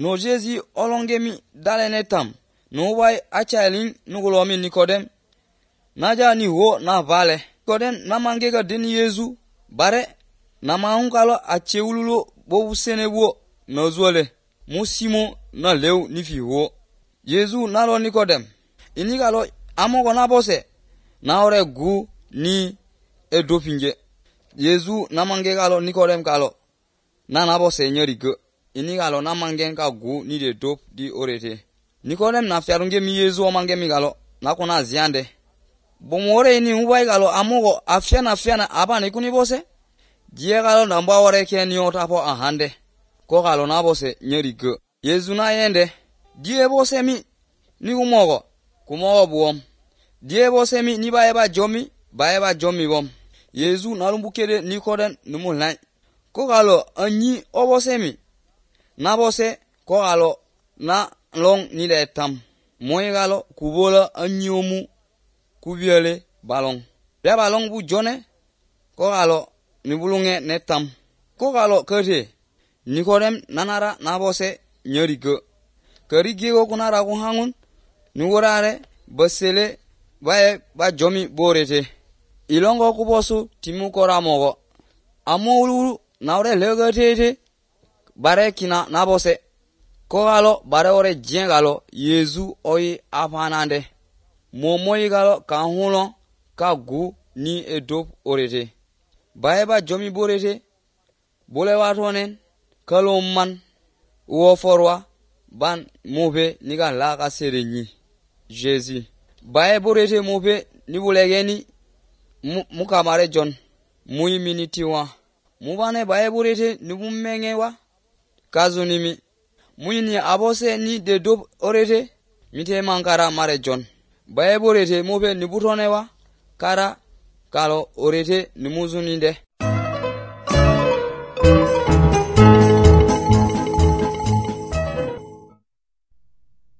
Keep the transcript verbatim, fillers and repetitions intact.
no Jésus olongemi dalene tam no wai achalin nugulomi Nikodem naja ni wo na vale Nikodem na mangega den Yesu bare na maungalo achewululo bo usene wo no zuole musimo na lew ni fi wo Yesu nalo Nikodem inigalo amogo na bose na ore gu ni edopinge Yesu na mangega lo Nikodem kalo na na bose nyorigo inigalo na mangenga gu ni de dop di orete Nikodem na fiarunge mi Yesu o mange mi galo na kuna ziande bomore ni ubai galo amogo afiana afiana abane kuni bose die galo na mba ore ke ni otapo ahande ko galo na bose nyerigo Yesu na yende die bose mi ni umogo kumogo buom die bose mi ni baeba jomi baeba jomi bom Yesu na lumbukede Nikodem numulai ko galo anyi obose mi na bose ko galo na long ni de tam moy galo kubola anyomu kubiele balong ya balong bu jone ko galo ni bulunge ne tam ko galo kete Nikodem nanara na bose nyorigo karige ko kunara ko hangun ni worare basele bae ba jomi borete ilongo kubosu timu koramogo amulu nawre legotete bare kina na bose ko galo bare ore jien galo Yesu oyi afanande momoyi galo ka hulo ka gu ni edop orete baeba jomi borete bole watonen kalomman wo forwa ban mobe niga la ka serenyi Jésus bae borete mobe ni bulegeni mukamare John muyi minitiwa mubane bae borete ni bumengewa kazunimi muyini abose ni de dop orete mite mankara mare John bae borete mobe ni butonewa kara kalo orete ni muzuninde